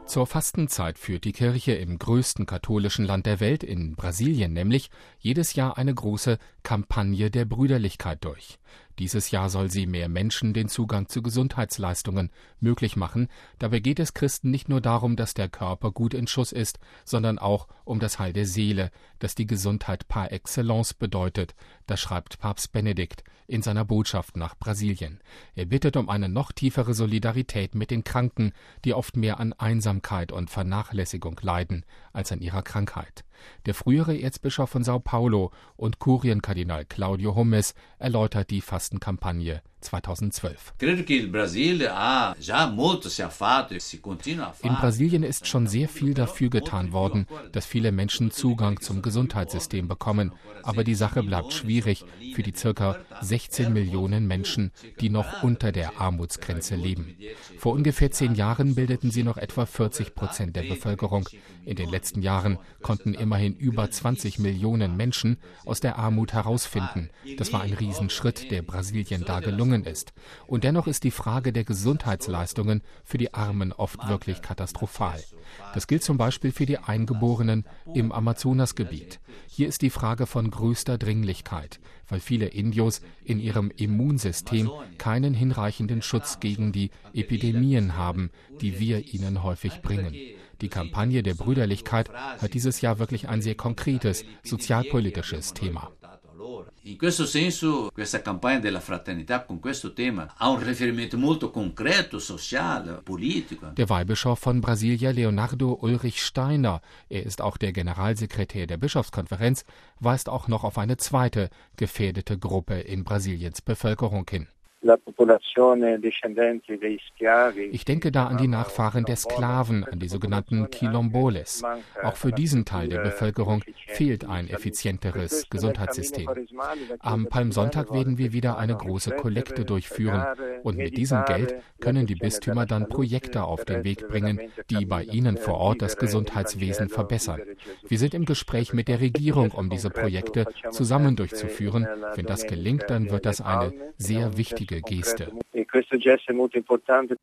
Zur Fastenzeit führt die Kirche im größten katholischen Land der Welt, in Brasilien nämlich, jedes Jahr eine große Kampagne der Brüderlichkeit durch. Dieses Jahr soll sie mehr Menschen den Zugang zu Gesundheitsleistungen möglich machen. Dabei geht es Christen nicht nur darum, dass der Körper gut in Schuss ist, sondern auch um das Heil der Seele, das die Gesundheit par excellence bedeutet. Das schreibt Papst Benedikt in seiner Botschaft nach Brasilien. Er bittet um eine noch tiefere Solidarität mit den Kranken, die oft mehr an Einsamkeit und Vernachlässigung leiden als an ihrer Krankheit. Der frühere Erzbischof von Sao Paulo und Kurienkardinal Claudio Hommes erläutert die Fastenkampagne 2012. In Brasilien ist schon sehr viel dafür getan worden, dass viele Menschen Zugang zum Gesundheitssystem bekommen. Aber die Sache bleibt schwierig für die ca. 16 Millionen Menschen, die noch unter der Armutsgrenze leben. Vor ungefähr 10 Jahren bildeten sie noch etwa 40% der Bevölkerung. In den letzten Jahren konnten immerhin über 20 Millionen Menschen aus der Armut herausfinden. Das war ein Riesenschritt, der Brasilien da gelungen ist. Und dennoch ist die Frage der Gesundheitsleistungen für die Armen oft wirklich katastrophal. Das gilt zum Beispiel für die Eingeborenen im Amazonasgebiet. Hier ist die Frage von größter Dringlichkeit, weil viele Indios in ihrem Immunsystem keinen hinreichenden Schutz gegen die Epidemien haben, die wir ihnen häufig bringen. Die Kampagne der Brüderlichkeit hat dieses Jahr wirklich ein sehr konkretes sozialpolitisches Thema. In questo senso, questa campagna della fraternità con questo tema ha un riferimento molto concreto, sociale, politico. Der Weihbischof von Brasilia, Leonardo Ulrich Steiner, er ist auch der Generalsekretär der Bischofskonferenz, weist auch noch auf eine zweite gefährdete Gruppe in Brasiliens Bevölkerung hin. Ich denke da an die Nachfahren der Sklaven, an die sogenannten Quilomboles. Auch für diesen Teil der Bevölkerung fehlt ein effizienteres Gesundheitssystem. Am Palmsonntag werden wir wieder eine große Kollekte durchführen und mit diesem Geld können die Bistümer dann Projekte auf den Weg bringen, die bei ihnen vor Ort das Gesundheitswesen verbessern. Wir sind im Gespräch mit der Regierung, um diese Projekte zusammen durchzuführen. Wenn das gelingt, dann wird das eine sehr wichtige Geste.